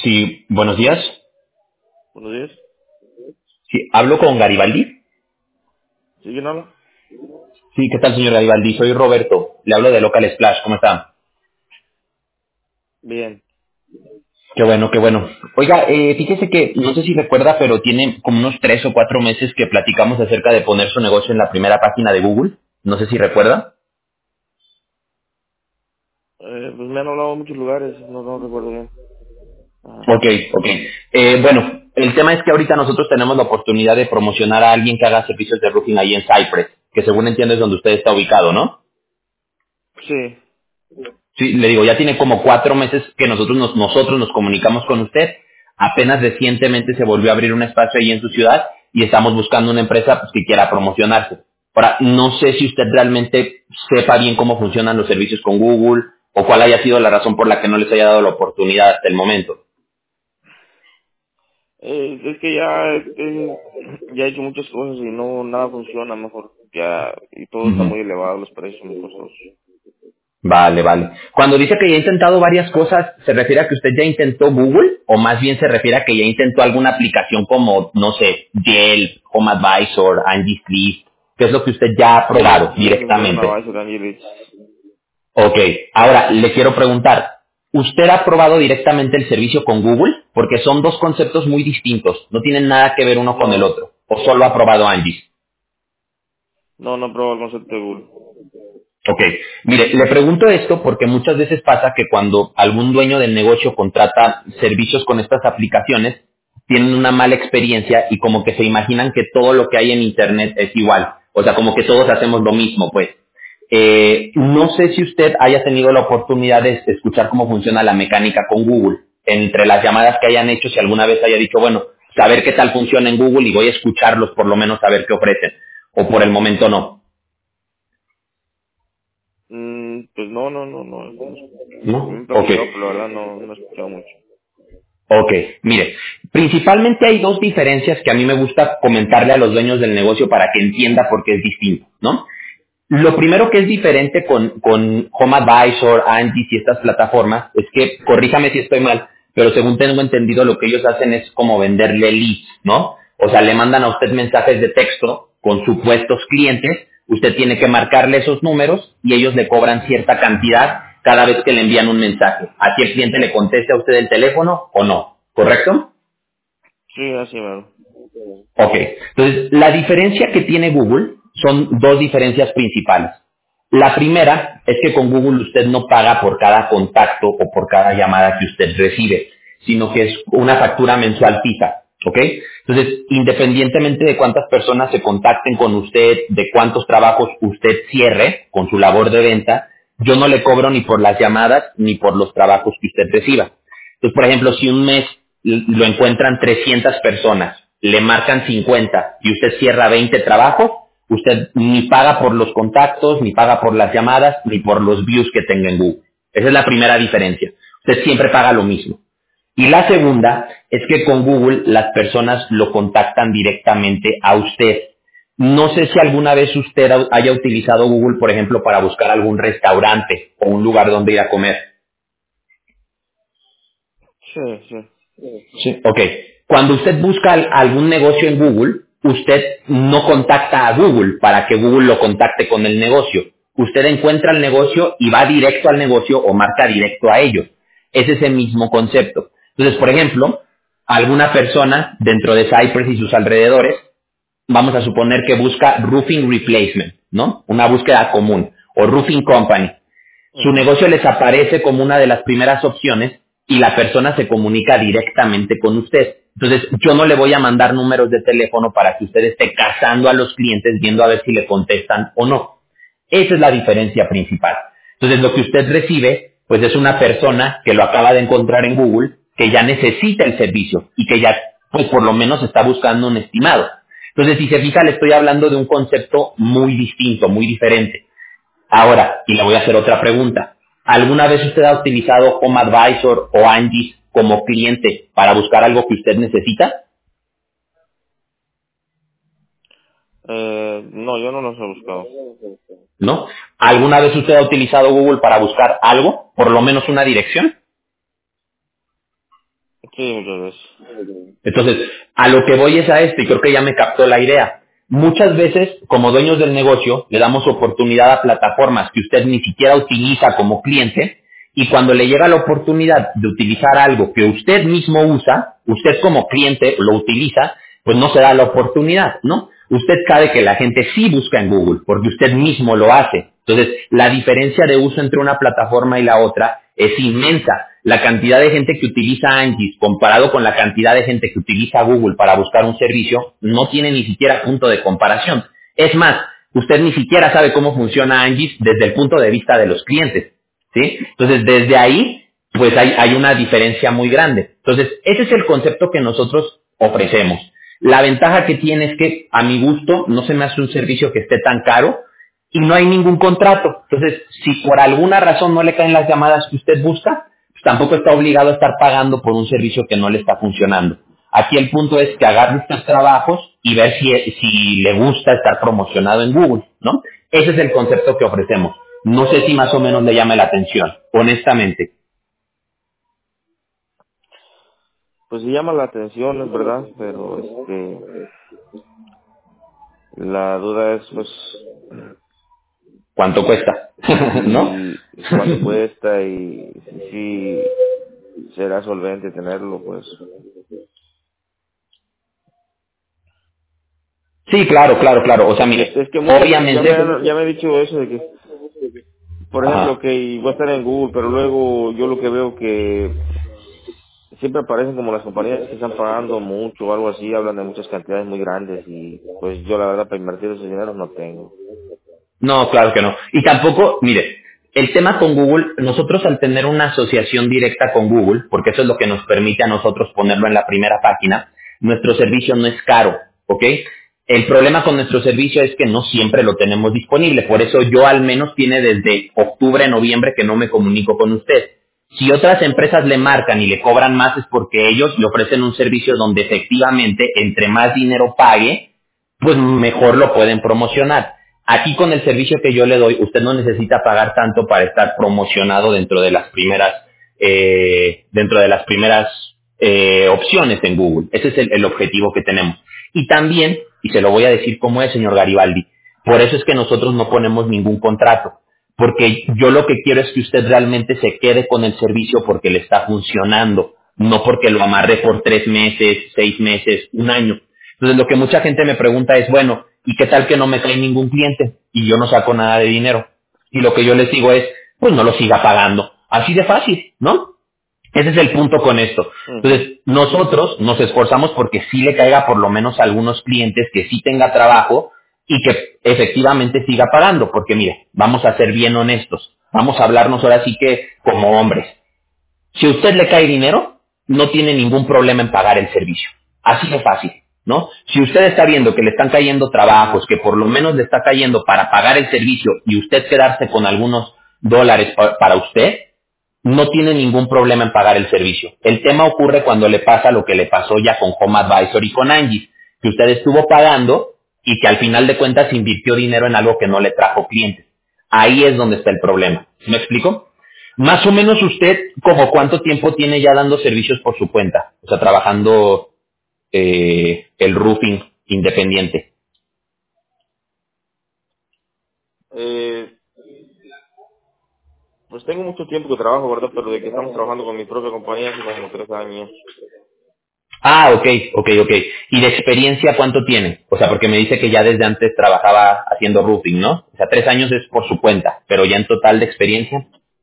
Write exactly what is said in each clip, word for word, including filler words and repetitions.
Sí, buenos días. Buenos días. Sí, hablo con Garibaldi. ¿Sí quién habla? Sí, ¿qué tal, señor Garibaldi? Soy Roberto. Le hablo de Local Splash. ¿Cómo está? Bien. Qué bueno, qué bueno. Oiga, eh, fíjese que, no sé si recuerda, pero tiene como unos tres o cuatro meses que platicamos acerca de poner su negocio en la primera página de Google. No sé si recuerda. Eh, pues me han hablado de muchos lugares, no, no recuerdo bien. Ajá. Ok, ok. Eh, bueno, el tema es que ahorita nosotros tenemos la oportunidad de promocionar a alguien que haga servicios de roofing ahí en Cypress, que según entiendo es donde usted está ubicado, ¿no? Sí. Sí, le digo, ya tiene como cuatro meses que nosotros nos, nosotros nos comunicamos con usted. Apenas recientemente se volvió a abrir un espacio ahí en su ciudad y estamos buscando una empresa pues, que quiera promocionarse. Ahora, no sé si usted realmente sepa bien cómo funcionan los servicios con Google o cuál haya sido la razón por la que no les haya dado la oportunidad hasta el momento. Eh, es que ya, eh, ya he hecho muchas cosas y no, nada funciona mejor. Ya, y todo está Ujú. muy elevado, los precios son muy costosos. Vale, vale. Cuando dice que ya ha intentado varias cosas, ¿se refiere a que usted ya intentó Google o más bien se refiere a que ya intentó alguna aplicación como, no sé, Yelp, Home Advisor, Angie's List? ¿Qué es lo que usted ya ha Sí, probado sí, eso es una directamente? base de Angelis. Ok, ahora le quiero preguntar, ¿usted ha probado directamente el servicio con Google? Porque son dos conceptos muy distintos, no tienen nada que ver uno con el No, otro. ¿O solo ha probado Angie's? no, no probó el concepto de Google. Ok, mire, le pregunto esto porque muchas veces pasa que cuando algún dueño del negocio contrata servicios con estas aplicaciones, tienen una mala experiencia y como que se imaginan que todo lo que hay en Internet es igual. O sea, como que todos hacemos lo mismo, pues. Eh, no sé si usted haya tenido la oportunidad de escuchar cómo funciona la mecánica con Google. Entre las llamadas que hayan hecho, si alguna vez haya dicho, bueno, saber qué tal funciona en Google y voy a escucharlos por lo menos a ver qué ofrecen. O por el momento no. Mm, pues no, no, no, no. no. Me ¿No? han Ok. platicado, pero la verdad no, no he escuchado mucho. Ok, mire, principalmente hay dos diferencias que a mí me gusta comentarle a los dueños del negocio para que entienda por qué es distinto, ¿no? Lo primero que es diferente con, con Home Advisor, Angie's y estas plataformas es que, corríjame si estoy mal, pero según tengo entendido lo que ellos hacen es como venderle leads, ¿no? O sea, le mandan a usted mensajes de texto con supuestos clientes, usted tiene que marcarle esos números y ellos le cobran cierta cantidad cada vez que le envían un mensaje. Así el cliente le conteste a usted el teléfono o no, ¿correcto? Sí, así, mero. Ok, entonces la diferencia que tiene Google son dos diferencias principales. La primera es que con Google usted no paga por cada contacto o por cada llamada que usted recibe, sino que es una factura mensual fija, ¿ok? Entonces, independientemente de cuántas personas se contacten con usted, de cuántos trabajos usted cierre con su labor de venta, yo no le cobro ni por las llamadas ni por los trabajos que usted reciba. Entonces, por ejemplo, si un mes l- lo encuentran trescientas personas, le marcan cincuenta y usted cierra veinte trabajos, usted ni paga por los contactos, ni paga por las llamadas, ni por los views que tenga en Google. Esa es la primera diferencia. Usted siempre paga lo mismo. Y la segunda es que con Google las personas lo contactan directamente a usted. No sé si alguna vez usted ha- haya utilizado Google, por ejemplo, para buscar algún restaurante o un lugar donde ir a comer. Sí, sí. Sí. Ok. Cuando usted busca al- algún negocio en Google, usted no contacta a Google para que Google lo contacte con el negocio. Usted encuentra el negocio y va directo al negocio o marca directo a ellos. Es ese mismo concepto. Entonces, por ejemplo, alguna persona dentro de Cypress y sus alrededores, vamos a suponer que busca roofing replacement, ¿no? Una búsqueda común, o roofing company. Su Ujú. negocio les aparece como una de las primeras opciones y la persona se comunica directamente con usted. Entonces, yo no le voy a mandar números de teléfono para que usted esté cazando a los clientes viendo a ver si le contestan o no. Esa es la diferencia principal. Entonces, lo que usted recibe, pues es una persona que lo acaba de encontrar en Google, que ya necesita el servicio y que ya, pues por lo menos está buscando un estimado. Entonces, si se fija, le estoy hablando de un concepto muy distinto, muy diferente. Ahora, y le voy a hacer otra pregunta. ¿Alguna vez usted ha utilizado Home Advisor o Angie's como cliente para buscar algo que usted necesita? Eh, no, yo no los he buscado. ¿No? ¿Alguna vez usted ha utilizado Google para buscar algo? Por lo menos una dirección. Sí, muchas veces. Entonces, a lo que voy es a esto, y creo que ya me captó la idea. Muchas veces, como dueños del negocio, le damos oportunidad a plataformas que usted ni siquiera utiliza como cliente, y cuando le llega la oportunidad de utilizar algo que usted mismo usa, usted como cliente lo utiliza, pues no se da la oportunidad, ¿no? Usted sabe que la gente sí busca en Google, porque usted mismo lo hace. Entonces, la diferencia de uso entre una plataforma y la otra es inmensa. La cantidad de gente que utiliza Angie's comparado con la cantidad de gente que utiliza Google para buscar un servicio no tiene ni siquiera punto de comparación. Es más, usted ni siquiera sabe cómo funciona Angie's desde el punto de vista de los clientes, ¿sí? Entonces, desde ahí, pues hay, hay una diferencia muy grande. Entonces, ese es el concepto que nosotros ofrecemos. La ventaja que tiene es que, a mi gusto, no se me hace un servicio que esté tan caro y no hay ningún contrato. Entonces, si por alguna razón no le caen las llamadas que usted busca, pues tampoco está obligado a estar pagando por un servicio que no le está funcionando. Aquí el punto es que agarre estos trabajos y ver si, si le gusta estar promocionado en Google, ¿no? Ese es el concepto que ofrecemos. No sé si más o menos le llame la atención, honestamente. Pues sí llama la atención, es verdad, pero este, la duda es, pues, ¿Cuánto cuesta? ¿No? si, cuánto cuesta y si, si será solvente tenerlo, pues. Sí, claro, claro, claro. O sea, Es, mire, es que muchos ya me, obviamente... han, ya me he dicho eso de que, por ejemplo, Ajá. que voy a estar en Google, pero luego yo lo que veo que siempre aparecen como las compañías que están pagando mucho o algo así, hablan de muchas cantidades muy grandes y pues yo la verdad para invertir ese dinero no tengo. No, claro que no. Y tampoco, mire, el tema con Google, nosotros al tener una asociación directa con Google, porque eso es lo que nos permite a nosotros ponerlo en la primera página, nuestro servicio no es caro, ¿ok? El problema con nuestro servicio es que no siempre lo tenemos disponible, por eso yo al menos tiene desde octubre, noviembre que no me comunico con usted. Si otras empresas le marcan y le cobran más es porque ellos le ofrecen un servicio donde efectivamente entre más dinero pague, pues mejor lo pueden promocionar. Aquí con el servicio que yo le doy, usted no necesita pagar tanto para estar promocionado dentro de las primeras, eh, dentro de las primeras eh, opciones en Google. Ese es el, el objetivo que tenemos. Y también, y se lo voy a decir como es, señor Garibaldi, por eso es que nosotros no ponemos ningún contrato. Porque yo lo que quiero es que usted realmente se quede con el servicio porque le está funcionando, no porque lo amarre por tres meses, seis meses, un año. Entonces lo que mucha gente me pregunta es, bueno, ¿y qué tal que no me cae ningún cliente y yo no saco nada de dinero? Y lo que yo les digo es, pues no lo siga pagando. Así de fácil, ¿no? Ese es el punto con esto. Ujú. Entonces, nosotros nos esforzamos porque sí le caiga por lo menos a algunos clientes que sí tenga trabajo y que efectivamente siga pagando. Porque mire, vamos a ser bien honestos. Vamos a hablarnos ahora sí que como hombres. Si a usted le cae dinero, no tiene ningún problema en pagar el servicio. Así de fácil, ¿no? Si usted está viendo que le están cayendo trabajos, que por lo menos le está cayendo para pagar el servicio y usted quedarse con algunos dólares pa- para usted, no tiene ningún problema en pagar el servicio. El tema ocurre cuando le pasa lo que le pasó ya con Home Advisor y con Angie, que usted estuvo pagando y que al final de cuentas invirtió dinero en algo que no le trajo clientes. Ahí es donde está el problema. ¿Sí me explico? Más o menos usted, ¿como cuánto tiempo tiene ya dando servicios por su cuenta? O sea, trabajando eh, el roofing independiente. Eh, pues tengo mucho tiempo que trabajo, ¿verdad? Pero de que estamos trabajando con mi propia compañía hace como tres años. Ah, ok, ok, ok. ¿Y de experiencia cuánto tiene? O sea, porque me dice que ya desde antes trabajaba haciendo roofing, ¿no? O sea, tres años es por su cuenta, pero ya en total de experiencia.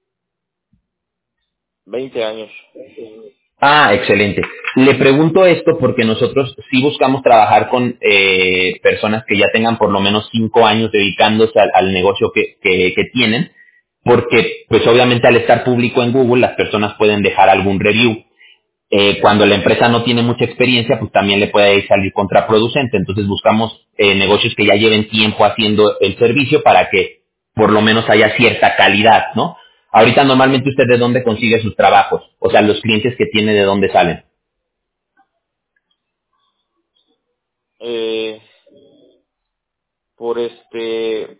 Veinte años. Ah, excelente. Le pregunto esto porque nosotros sí buscamos trabajar con eh, personas que ya tengan por lo menos cinco años dedicándose al, al negocio que, que, que tienen, porque pues obviamente al estar público en Google las personas pueden dejar algún review. Eh, cuando la empresa no tiene mucha experiencia, pues también le puede salir contraproducente. Entonces buscamos eh, negocios que ya lleven tiempo haciendo el servicio para que por lo menos haya cierta calidad, ¿no? Ahorita normalmente usted de dónde consigue sus trabajos, o sea, los clientes que tiene de dónde salen. Eh, por este,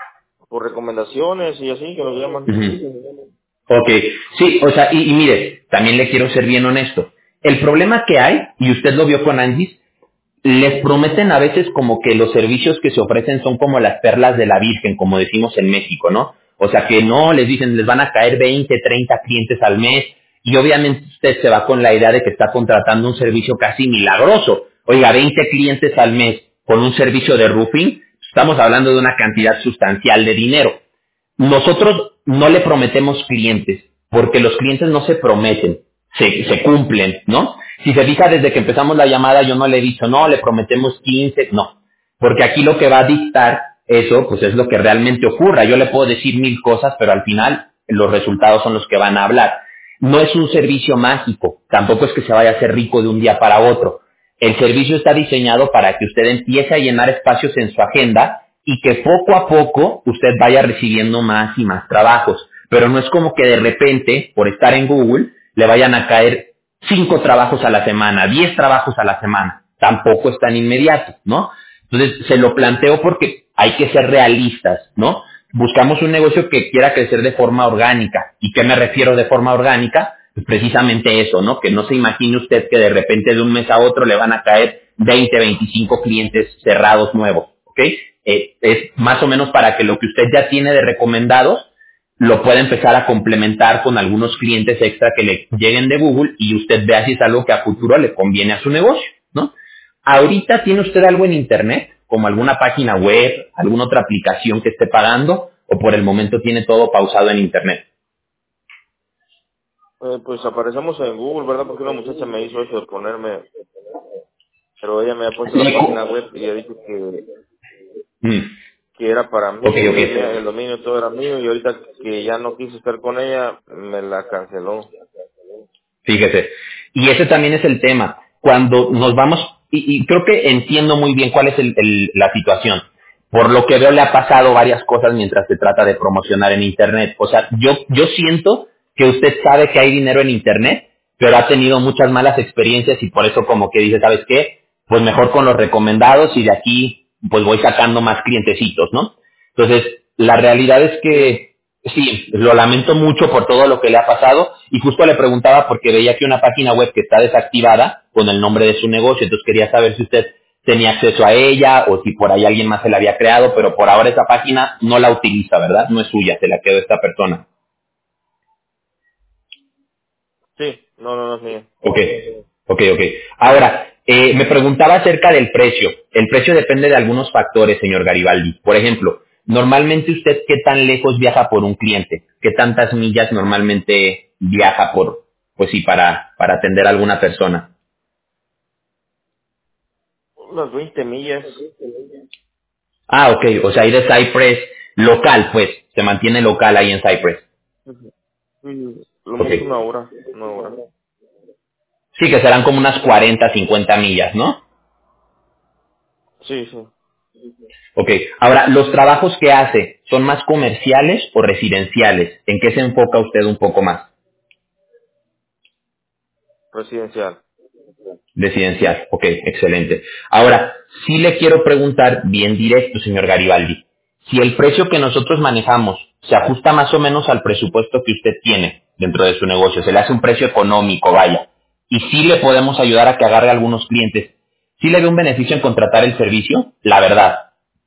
por recomendaciones y así que nos llaman. Ujú. Ok, sí, o sea, y, y mire, también le quiero ser bien honesto. El problema que hay, y usted lo vio con Angie, les prometen a veces como que los servicios que se ofrecen son como las perlas de la Virgen, como decimos en México, ¿no? O sea que no, les dicen, les van a caer veinte, treinta clientes al mes, y obviamente usted se va con la idea de que está contratando un servicio casi milagroso. Oiga, veinte clientes al mes con un servicio de roofing, estamos hablando de una cantidad sustancial de dinero. Nosotros no le prometemos clientes, porque los clientes no se prometen, se, se cumplen, ¿no? Si se fija, desde que empezamos la llamada yo no le he dicho, no, le prometemos quince, no. Porque aquí lo que va a dictar eso, pues es lo que realmente ocurra. Yo le puedo decir mil cosas, pero al final los resultados son los que van a hablar. No es un servicio mágico, tampoco es que se vaya a hacer rico de un día para otro. El servicio está diseñado para que usted empiece a llenar espacios en su agenda y que poco a poco usted vaya recibiendo más y más trabajos. Pero no es como que de repente, por estar en Google, le vayan a caer cinco trabajos a la semana, diez trabajos a la semana. Tampoco es tan inmediato, ¿no? Entonces, se lo planteo porque hay que ser realistas, ¿no? Buscamos un negocio que quiera crecer de forma orgánica. ¿Y qué me refiero de forma orgánica? Pues precisamente eso, ¿no? Que no se imagine usted que de repente de un mes a otro le van a caer veinte, veinticinco clientes cerrados nuevos, ¿ok? Eh, es más o menos para que lo que usted ya tiene de recomendados lo pueda empezar a complementar con algunos clientes extra que le lleguen de Google y usted vea si es algo que a futuro le conviene a su negocio, ¿no? Ahorita tiene usted algo en internet, como alguna página web, alguna otra aplicación que esté pagando, o por el momento tiene todo pausado en internet. Eh, pues aparecemos en Google, ¿verdad? Porque una muchacha me hizo eso de ponerme, pero ella me ha puesto la página web y ha dicho que, Mm. que era para mí, Ok, que ok. tenía el dominio todo era mío, y ahorita que ya no quise estar con ella, me la canceló. Fíjese. Y ese también es el tema. Cuando nos vamos, y, y creo que entiendo muy bien cuál es el- el- la situación. Por lo que veo le ha pasado varias cosas mientras se trata de promocionar en Internet. O sea, yo, yo siento que usted sabe que hay dinero en Internet, pero ha tenido muchas malas experiencias y por eso como que dice, ¿sabes qué? Pues mejor con los recomendados y de aquí pues voy sacando más clientecitos, ¿no? Entonces, la realidad es Sí, que sí, lo lamento mucho por todo lo que le ha pasado y justo le preguntaba porque veía que una página web que está desactivada con el nombre de su negocio, entonces quería saber si usted tenía acceso a ella o si por ahí alguien más se la había creado, pero por ahora esa página no la utiliza, ¿verdad? No es suya, se la quedó esta persona. sí, no, no, no es mío. Ok, ok, ok. Ahora, eh, me preguntaba acerca del precio. El precio depende de algunos factores, señor Garibaldi. Por ejemplo, normalmente usted, ¿qué tan lejos viaja por un cliente? ¿Qué tantas millas normalmente viaja por, pues sí, para, para atender a alguna persona? Unas veinte millas. Ah, ok, o sea, ahí de Cypress, local, pues, se mantiene local ahí en Cypress. Ujú. Mm, Lo Ok. mucho una hora, una hora. Sí, que serán como unas cuarenta, cincuenta millas, ¿no? Sí, sí. Ok, ahora, ¿los trabajos que hace son más comerciales o residenciales? ¿En qué se enfoca usted un poco más? Residencial. Residencial, ok, excelente. Ahora, sí le quiero preguntar bien directo, señor Garibaldi, si el precio que nosotros manejamos se ajusta más o menos al presupuesto que usted tiene dentro de su negocio, se le hace un precio económico, vaya, y sí le podemos ayudar a que agarre algunos clientes, ¿sí le ve un beneficio en contratar el servicio? La verdad.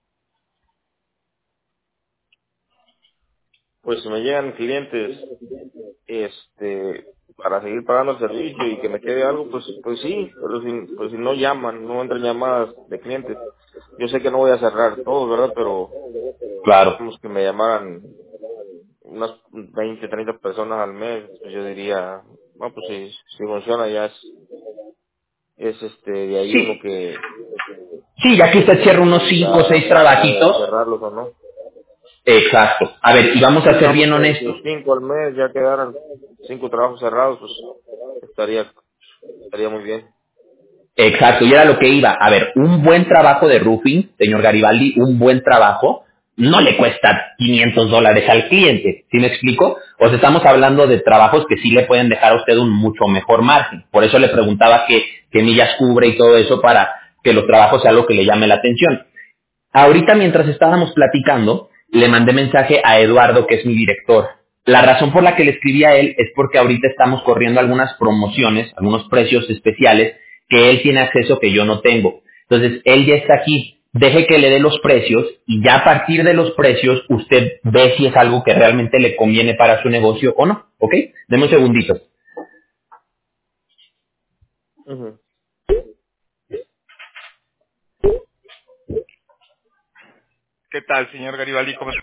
Pues si me llegan clientes, este, para seguir pagando el servicio y que me quede algo, pues, pues sí, pero si, pues si no llaman, no entran llamadas de clientes, yo sé que no voy a cerrar todo, ¿verdad? Pero, Claro. como que me llamaran unas veinte, treinta personas al mes, pues yo diría, no, pues si, si funciona ya es, es este, de ahí uno Sí, que sí, ya que usted cierra unos cinco o decida seis si trabajitos. cerrarlos o no. Exacto. A ver, y vamos Sí, a ser digamos bien que honestos. si cinco al mes ya quedaran cinco trabajos cerrados, pues estaría, estaría muy bien. Exacto, y era lo que iba. A ver, un buen trabajo de roofing, señor Garibaldi, un buen trabajo, no le cuesta quinientos dólares al cliente. ¿Sí me explico? O sea, estamos hablando de trabajos que sí le pueden dejar a usted un mucho mejor margen. Por eso le preguntaba qué, qué millas cubre y todo eso para que los trabajos sea algo que le llame la atención. Ahorita mientras estábamos platicando, le mandé mensaje a Eduardo, que es mi director. La razón por la que le escribí a él es porque ahorita estamos corriendo algunas promociones, algunos precios especiales que él tiene acceso que yo no tengo. Entonces, él ya está aquí. Deje que le dé los precios y ya a partir de los precios usted ve si es algo que realmente le conviene para su negocio o no. ¿Ok? Deme un segundito. Ujú. ¿Qué tal, señor Garibaldi? ¿Cómo está?